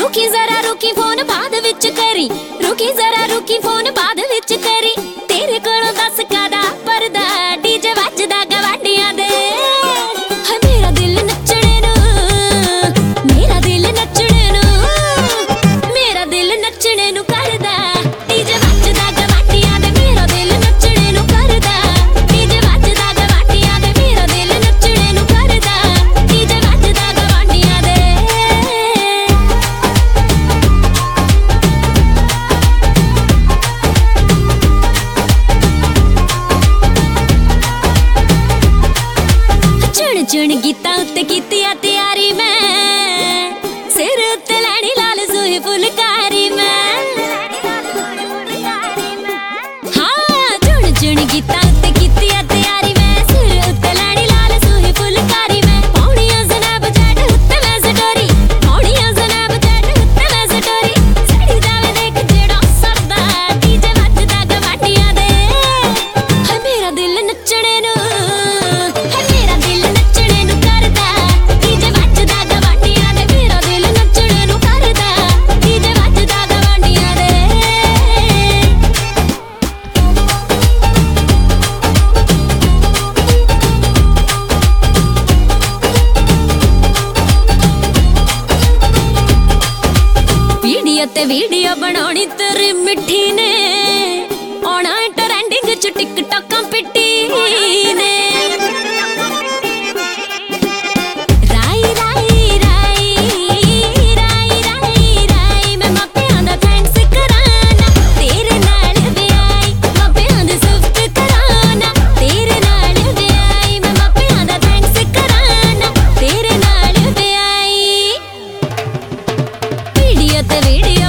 रुकी जरा रुकी फोन बाद विच करी, रुकी जरा रुकी फोन बाद विच करी। तेरे कोलों दस कादा परदा डीजे वजदा गवांडियां दे। हाय मेरा दिल नचणे नू, मेरा दिल नचणे नू, मेरा दिल नचणे नू करदा डीजे वजदा गवांडियां दे। मेरा दिल नचणे नू करदा डीजे वजदा गवांडियां दे। मेरा दिल नचणे नू करदा डीजे वजदा गवांडियां दे। चुन चुन गीतां उत्ते कीती आ तैयारी मैं, सिर उत्ते लैनी लाल सूही फुलकारी मैं। हाँ चुन चुन गीतां उत्ते कीती आ तैयारी मैं, सिर उत्ते लैनी लाल सूही फुलकारी मैं। पौड़ियां जनाब जट उत्ते मैं सटोरी, पौड़ियां जनाब जट उत्ते मैं सटोरी। सड़ी जावे देख जेड़ा सरदा डीजे वजदा गवांडियां दे। हाय मेरा दिल नचणे नू, हाय मेरा दिल नचणे नू करदा डीजे वजदा गवांडियां दे। मेरा दिल नचणे नू करदा डीजे वजदा गवांडियां दे। वीडियो ते वीडियो बनाउणी तेरी मिठी ने, आउणा ट्रेंडिंग च टिकटॉकां पिट्टी ने। राई राई राई राई राई राई मैं मापियां दा थैंक्स कराना, तेरे नाल विआई मापियां दी सिफत कराना। तेरे नाल विआई मैं मापियां दा थैंक्स कराना, तेरे नाल विआई। वीडियो ते वीडियो